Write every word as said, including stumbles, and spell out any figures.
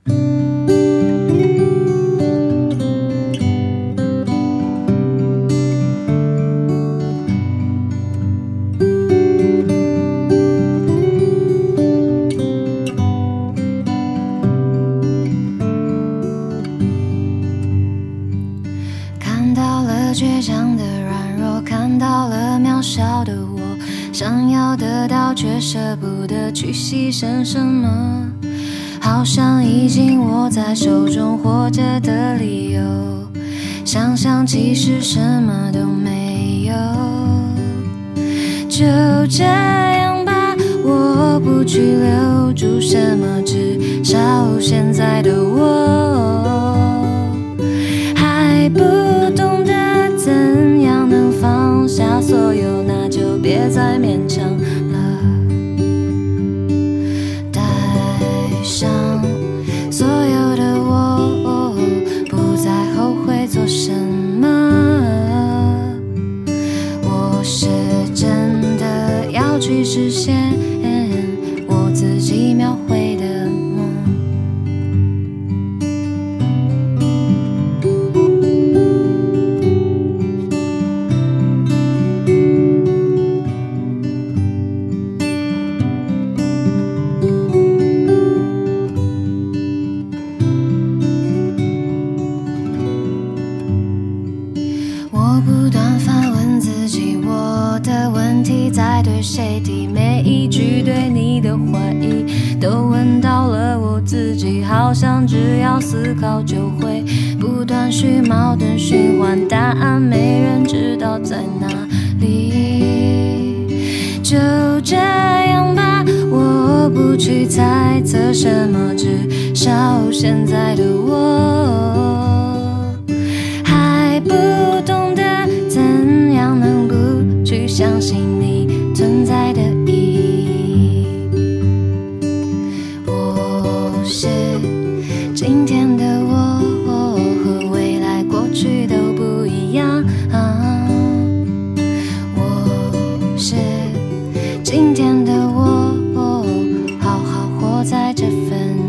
看到了倔强的软弱，看到了渺小的我，想要得到却舍不得去牺牲什么，好像已经握在手中活着的理由，想想其实什么都没有。就这样吧，我不去留住什么，至少现在的我还不懂得怎样能放下所有，那就别再勉强了。带上所有的我，不再后悔做什么。我是真的要去实现我自己描绘的梦。我不断反问自己，我的问题在对谁提？每一句对你的怀疑都问到了我自己，好像只要思考就会不断续矛盾循环，答案没人知道在哪里。就这样吧，我不去猜测什么，至少现在的我还不懂得怎样能不去相信你存在的意义。我是今天的我，和未来过去都不一样、啊、我是今天的我，好好活在这份